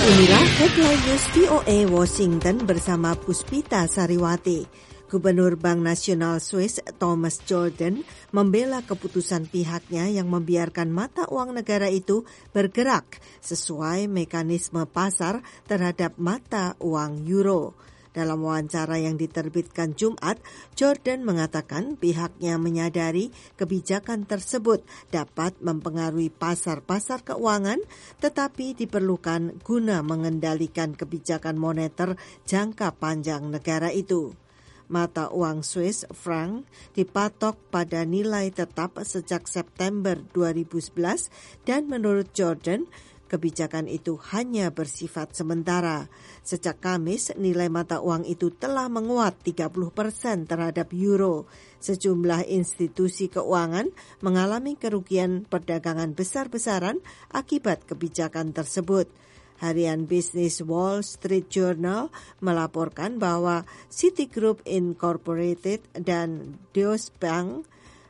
Inilah Headline News VOA Washington bersama Puspita Sariwati. Gubernur Bank Nasional Swiss Thomas Jordan membela keputusan pihaknya yang membiarkan mata uang negara itu bergerak sesuai mekanisme pasar terhadap mata uang euro. Dalam wawancara yang diterbitkan Jumat, Jordan mengatakan pihaknya menyadari kebijakan tersebut dapat mempengaruhi pasar-pasar keuangan, tetapi diperlukan guna mengendalikan kebijakan moneter jangka panjang negara itu. Mata uang Swiss franc dipatok pada nilai tetap sejak September 2011 dan menurut Jordan, kebijakan itu hanya bersifat sementara. Sejak Kamis, nilai mata uang itu telah menguat 30% terhadap euro. Sejumlah institusi keuangan mengalami kerugian perdagangan besar-besaran akibat kebijakan tersebut. Harian bisnis Wall Street Journal melaporkan bahwa Citigroup Incorporated dan Deutsche Bank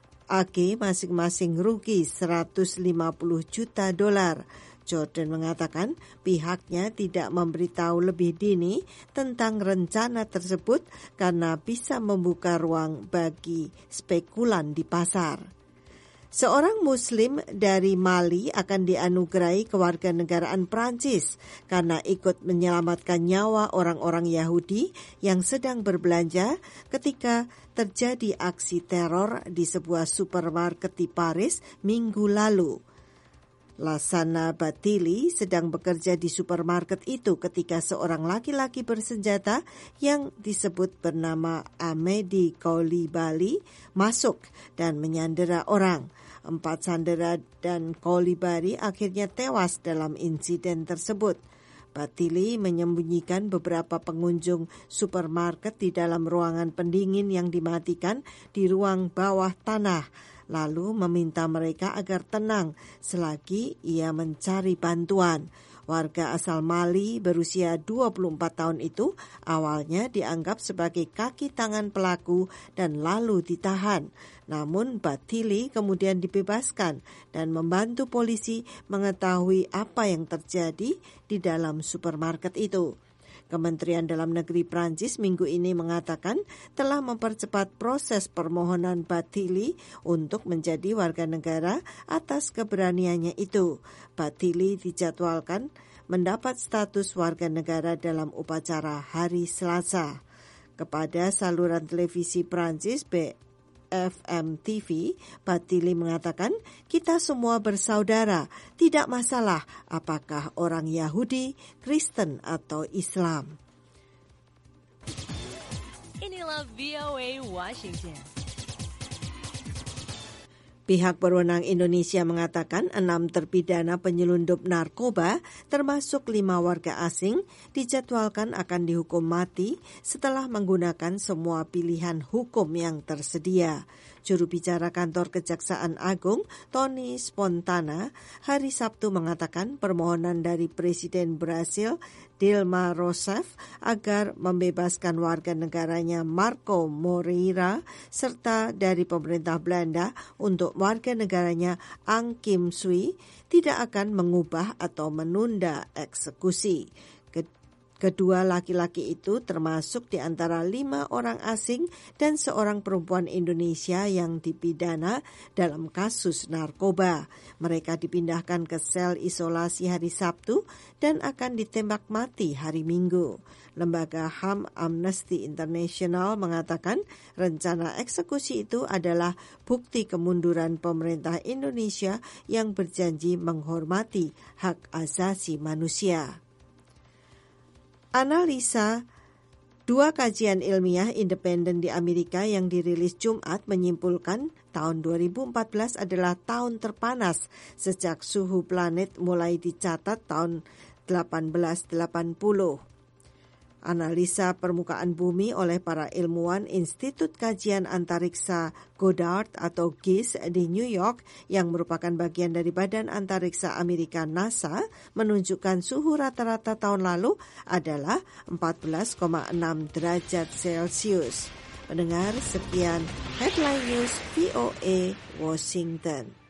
AG masing-masing rugi $150 juta. Jordan mengatakan pihaknya tidak memberitahu lebih dini tentang rencana tersebut karena bisa membuka ruang bagi spekulan di pasar. Seorang Muslim dari Mali akan dianugerahi kewarganegaraan Prancis karena ikut menyelamatkan nyawa orang-orang Yahudi yang sedang berbelanja ketika terjadi aksi teror di sebuah supermarket di Paris minggu lalu. Lassana Batili sedang bekerja di supermarket itu ketika seorang laki-laki bersenjata yang disebut bernama Amedi Coulibaly masuk dan menyandera orang. 4 sandera dan Coulibaly akhirnya tewas dalam insiden tersebut. Batili menyembunyikan beberapa pengunjung supermarket di dalam ruangan pendingin yang dimatikan di ruang bawah tanah, lalu meminta mereka agar tenang selagi ia mencari bantuan. Warga asal Mali berusia 24 tahun itu awalnya dianggap sebagai kaki tangan pelaku dan lalu ditahan. Namun Batili kemudian dibebaskan dan membantu polisi mengetahui apa yang terjadi di dalam supermarket itu. Kementerian Dalam Negeri Prancis minggu ini mengatakan telah mempercepat proses permohonan Batili untuk menjadi warga negara atas keberaniannya itu. Batili dijadwalkan mendapat status warga negara dalam upacara hari Selasa. Kepada saluran televisi Prancis BFM TV, Batili mengatakan, kita semua bersaudara, tidak masalah apakah orang Yahudi, Kristen atau Islam. Inilah VOA Washington. Pihak berwenang Indonesia mengatakan 6 terpidana penyelundup narkoba, termasuk 5 warga asing, dijadwalkan akan dihukum mati setelah menggunakan semua pilihan hukum yang tersedia. Juru bicara kantor Kejaksaan Agung, Tony Spontana, hari Sabtu mengatakan permohonan dari Presiden Brasil, Dilma Rousseff, agar membebaskan warga negaranya Marco Moreira, serta dari pemerintah Belanda untuk warga negaranya Ang Kim Sui, tidak akan mengubah atau menunda eksekusi. Kedua laki-laki itu termasuk di antara 5 orang asing dan seorang perempuan Indonesia yang dipidana dalam kasus narkoba. Mereka dipindahkan ke sel isolasi hari Sabtu dan akan ditembak mati hari Minggu. Lembaga HAM Amnesty International mengatakan rencana eksekusi itu adalah bukti kemunduran pemerintah Indonesia yang berjanji menghormati hak asasi manusia. Analisa 2 kajian ilmiah independen di Amerika yang dirilis Jumat menyimpulkan tahun 2014 adalah tahun terpanas sejak suhu planet mulai dicatat tahun 1880. Analisa permukaan bumi oleh para ilmuwan Institut Kajian Antariksa Goddard atau GIS di New York yang merupakan bagian dari Badan Antariksa Amerika NASA menunjukkan suhu rata-rata tahun lalu adalah 14,6 derajat Celcius. Pendengar, sekian Headline News VOA Washington.